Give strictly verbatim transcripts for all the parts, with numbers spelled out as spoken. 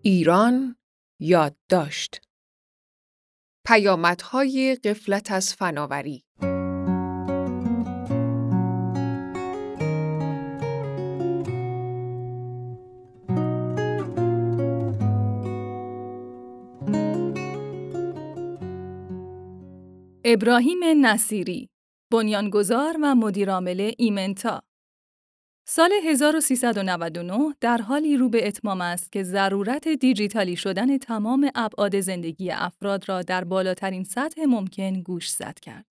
ایران یادداشت. پیامدهای غفلت از فناوری. ابراهیم نصیری، بنیانگذار و مدیرعامل ایمنتا. سال هزار و سیصد و نود و نه در حالی رو به اتمام است که ضرورت دیجیتالی شدن تمام ابعاد زندگی افراد را در بالاترین سطح ممکن گوشزد کرد.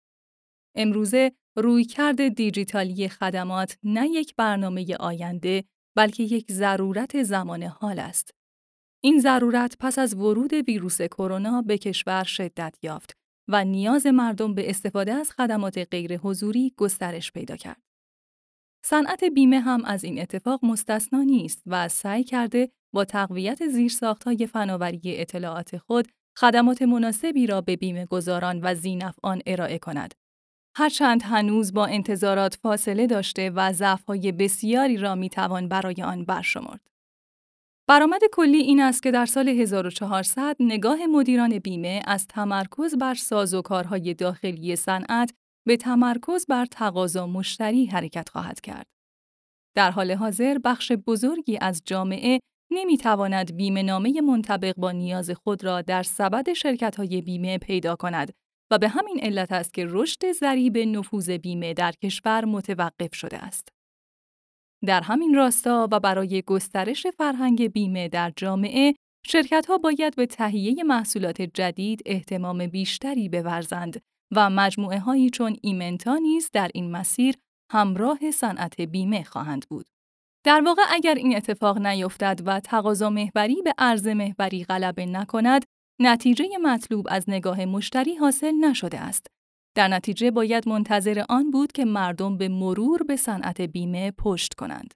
امروزه رویکرد دیجیتالی خدمات نه یک برنامه آینده، بلکه یک ضرورت زمان حال است. این ضرورت پس از ورود ویروس کرونا به کشور شدت یافت و نیاز مردم به استفاده از خدمات غیر حضوری گسترش پیدا کرد. صنعت بیمه هم از این اتفاق مستثنا نیست و سعی کرده با تقویت زیرساخت‌های فناوری اطلاعات خود خدمات مناسبی را به بیمه گذاران و ذی‌نفعان ارائه کند. هرچند هنوز با انتظارات فاصله داشته و ضعف‌های بسیاری را می‌توان برای آن برشمرد. برآمد کلی این است که در سال هزار و چهارصد نگاه مدیران بیمه از تمرکز بر سازوکارهای داخلی صنعت به تمرکز بر تقاضا مشتری حرکت خواهد کرد. در حال حاضر بخش بزرگی از جامعه نمی‌تواند بیمه‌نامه منطبق با نیاز خود را در سبد شرکت‌های بیمه پیدا کند و به همین علت است که رشد ضریب نفوذ بیمه در کشور متوقف شده است. در همین راستا و برای گسترش فرهنگ بیمه در جامعه، شرکت‌ها باید به تهیه محصولات جدید اهتمام بیشتری بورزند و مجموعه‌هایی چون ایمنتا نیز در این مسیر همراه صنعت بیمه خواهند بود. در واقع اگر این اتفاق نیفتد و تقاضا محوری به عرضه محوری غلبه نکند، نتیجه مطلوب از نگاه مشتری حاصل نشده است. در نتیجه باید منتظر آن بود که مردم به مرور به صنعت بیمه پشت کنند.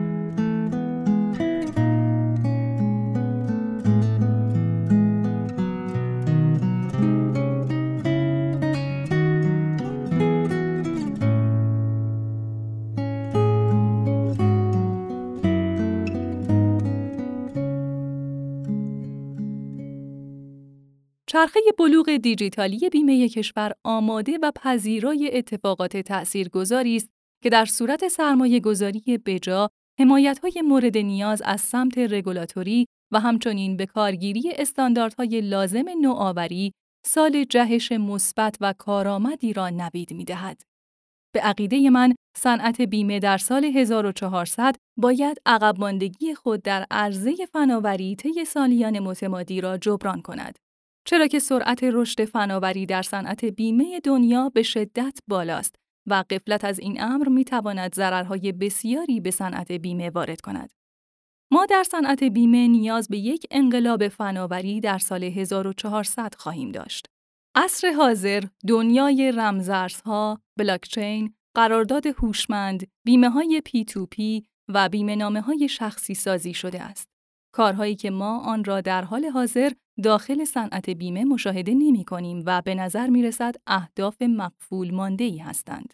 چرخه بلوغ دیجیتالی بیمه کشور آماده و پذیرای اتفاقات تأثیرگذاری است که در صورت سرمایه‌گذاری بجا، حمایت‌های مورد نیاز از سمت رگولاتوری و همچنین به کارگیری استانداردهای لازم نوآوری، سال جهش مثبت و کارآمدی را نوید می‌دهد. به عقیده من، صنعت بیمه در سال هزار و چهارصد باید عقب ماندگی خود در عرصه فناوری طی سالیان متمادی را جبران کند. چرا که سرعت رشد فناوری در صنعت بیمه دنیا به شدت بالاست و غفلت از این امر می‌تواند ضررهای بسیاری به صنعت بیمه وارد کند. ما در صنعت بیمه نیاز به یک انقلاب فناوری در سال هزار و چهارصد خواهیم داشت. عصر حاضر دنیای رمزارزها، بلاکچین، قرارداد هوشمند، بیمه‌های پی تو پی و بیمه‌نامه‌های شخصی سازی شده است. کارهایی که ما آن را در حال حاضر داخل صنعت بیمه مشاهده نمی‌کنیم و به نظر می‌رسد اهداف مقفول مانده‌ای هستند.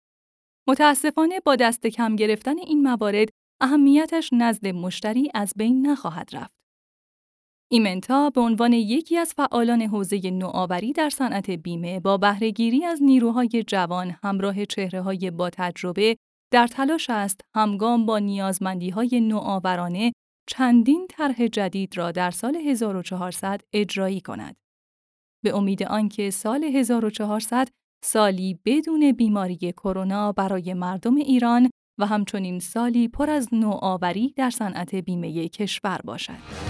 متأسفانه با دست کم گرفتن این موارد اهمیتش نزد مشتری از بین نخواهد رفت. ایمنتا به عنوان یکی از فعالان حوزه نوآوری در صنعت بیمه با بهره‌گیری از نیروهای جوان همراه چهره‌های با تجربه در تلاش است همگام با نیازمندی‌های نوآورانه چندین طرح جدید را در سال هزار و چهارصد اجرایی کند. به امید آنکه سال هزار و چهارصد سالی بدون بیماری کرونا برای مردم ایران و همچنین سالی پر از نوآوری در صنعت بیمه کشور باشد.